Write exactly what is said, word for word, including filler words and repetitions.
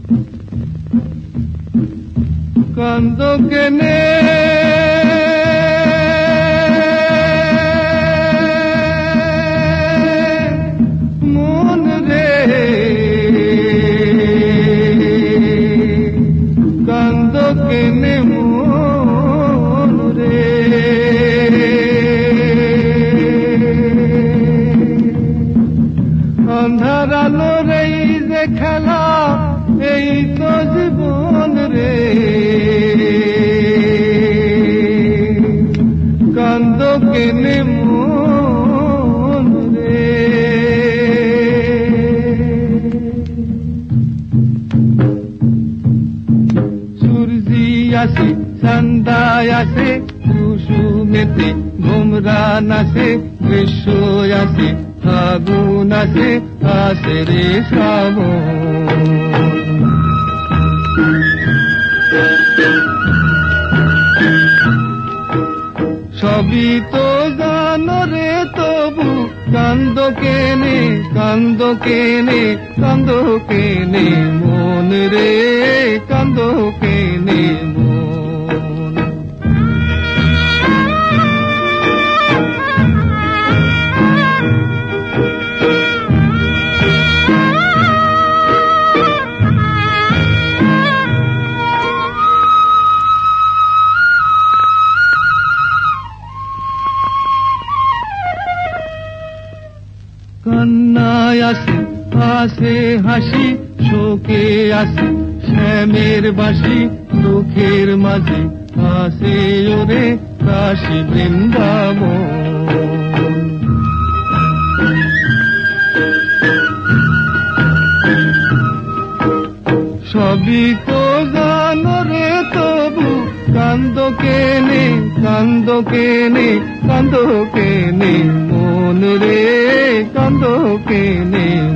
কান্দ কেনে মন রে, কান্দ কেনে মন রে, অন্ধার আলোর এই যে খেলা, এই তো জীবন রে, কান্দ কেনে মন রে। সূর্যি আসে সন্ধ্যায় আসে, কুসুমেতে ভোমরা নাচে, গ্রীষ্ম আসে ফাগুন আসে, আসে রে শ্রাবণ। সবই তো জানো রে, তবু কান্দ কেনে, কান্দ কেনে, কান্দ কেনে মন রে, কান্দ কেনে মন। কান্নায় আসে আসে হাসি, শোকে আসে শ্যামের বাসি, দুঃখের মাঝে আসে ওরে কাশী বৃন্দাবন। সবই তো জানো রে, তবু কান্দ কেনে, কান্দ কেনে, কান্দ কেনে মন রে, কান্দ কেনে